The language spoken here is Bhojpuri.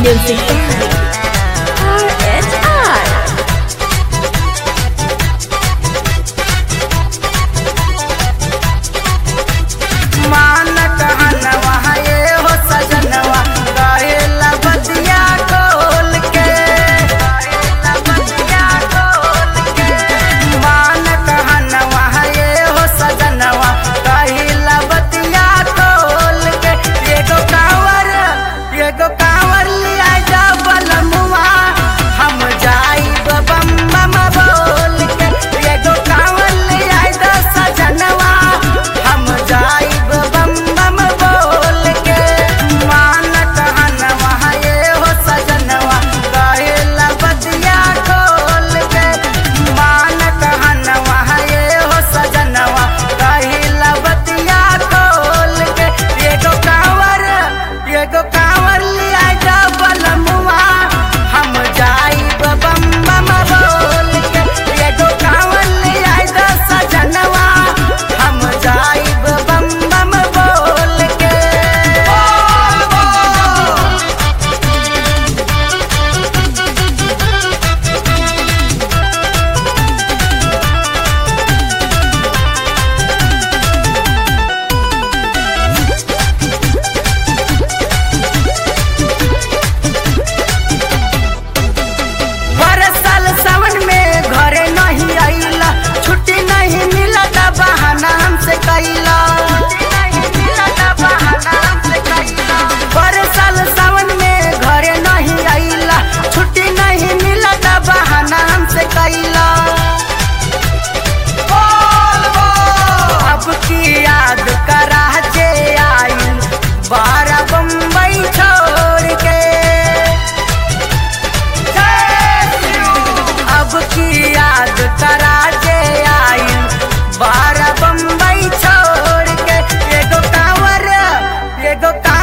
Music by RHR. मान कहनवा ये हो सजनवा कहेला बतिया खोल के मान कहनवा ये हो सजनवा कहेला बतिया खोल के एगो कांवर लिया जा बलमुआ हम जाइब बम बम बोल के एगो कांवर लिया जा सजनवा हम जाइब बम बम बोल के मान कहनवा ये हो सजनवा कहेला बतिया खोल के मान कहनवा ये हो सजनवा कहेला बतिया खोल के एगो कांवर लिया जा बलमुआ हम जाइब बम बम बोल के एगो कांवर लिया जा सजनवा हम जाइब बम बम बोल के बरसाल सावन में घरे नहीं आइला छुट्टी नहीं मिलत बहाना हमसे कैला बरसाल सावन में घरे नहीं आइला छुट्टी नहीं मिलत बहाना हमसे कैला अब की याद करा जे आई बारा बम्बई छोड़ के अब की याद करा जे आई बारा बम्बई छोड़ के एगो कांवर